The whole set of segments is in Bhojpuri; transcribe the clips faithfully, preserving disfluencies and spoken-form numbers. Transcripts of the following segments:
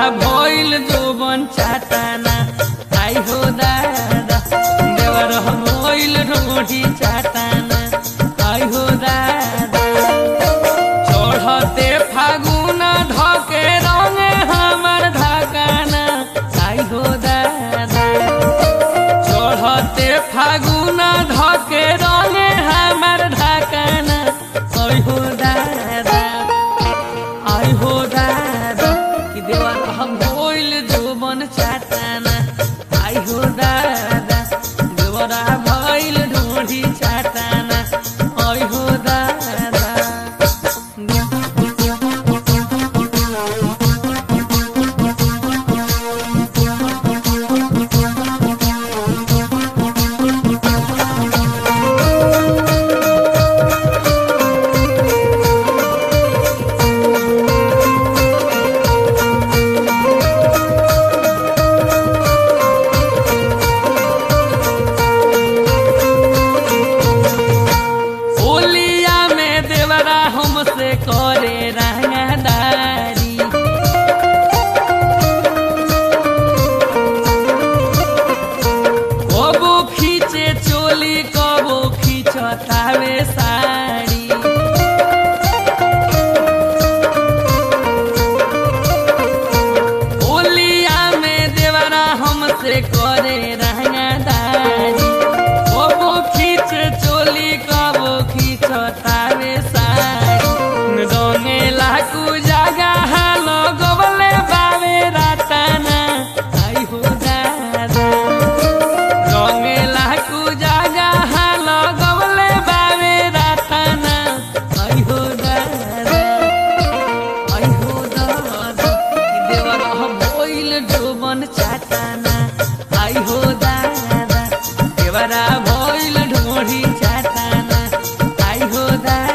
भइल जोबन चाटाना आई हो दादा देवरा भइल ढोढ़ी चाटाना आई हो दादा चढ़ते फागुन धके रंगे हमर धकाना आई हो दादा चढ़ते फागुन धके रंगे हमर धकाना आई हो दादा आई हो दादा कि देवरा हम भइल जोबन चाटाना आई हो दादा देवरा भइल ढोढ़ी चाटाना आई हो दादा हमसे करे रंगदारी कबो खींचे चोली कबो खींचतावे साड़ी होलिया में देवरा हमसे करे रंगदारी कबो खींचे चोली कबो खींचतावे साड़ी रंगेला कु जगह लगवले बावे राताना आई हो दादा रंगेला कु जगह लगवले बावे राताना आई हो दादा आई हो दादा देवरा भइल जोबन चाटाना आई हो दादा देवरा भइल ढोढ़ी चाटाना आई हो दादा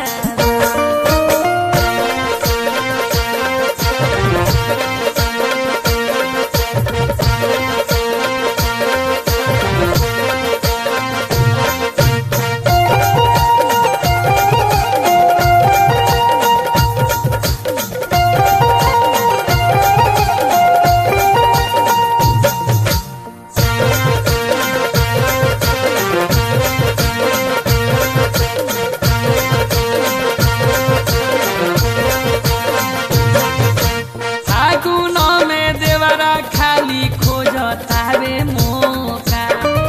खाली खोजतावे मौका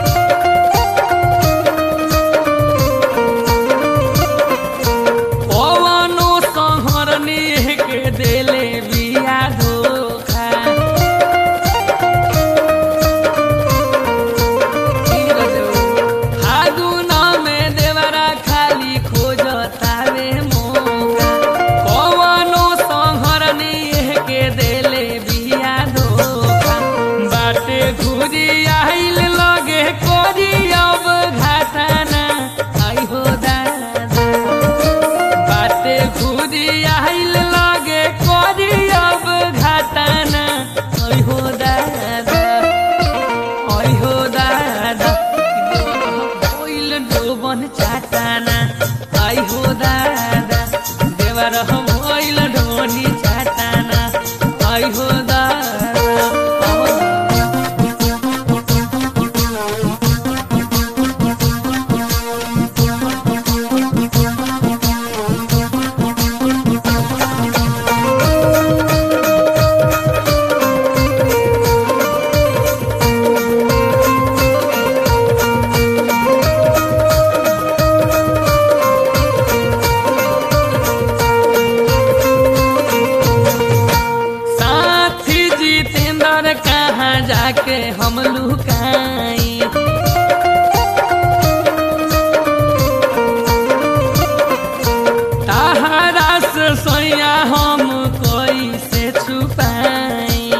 पवनो सहरनी के देले बिया धोखा फागुन में देवरा खाली खोजतावे मौका पवनो सहरनी के देले बिया धोखा बाटे घुरी आइल लगे कोरी अब घाटाना आई हो दादा बाटे घुरी आइल लगे कोरी अब घाटाना आई हो दादा आई हो दादा भइल जोबन चाटाना आई हो दादा देवरा भइल ढोढ़ी चाटाना आई हो दादा कहाँ जाके हम लुकाई ताहरा से सोया हम कोई से छुपाई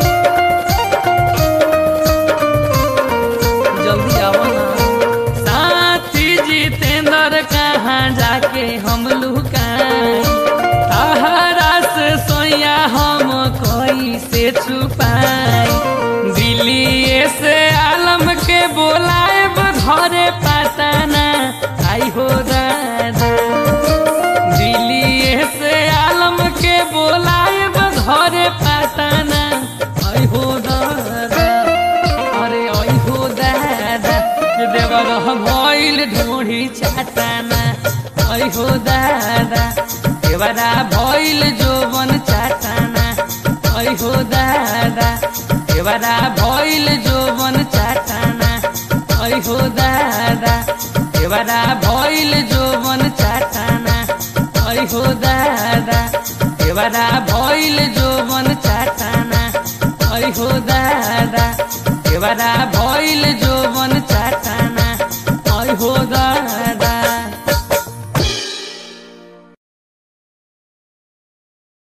जल्दी आओ ना साथी जितेंद्र कहाँ जाके हम लुकाई ताहरा से सोया हम कोई से छुपाई दिल्ली से आलम के बोलाए घरे पताना आई हो दादा दिल्ली से आलम के बोलाए घरे पताना ढोरी चाटाना ऐ हो दादा देवरा भइल जोवन चाटाना ऐ हो दादा देवरा भइल जोवन चाटाना ऐ हो दादा देवरा भइल जोवन चाटाना ऐ हो दादा देवरा भइल जोवन चाटाना ऐ हो दादा देवरा भइल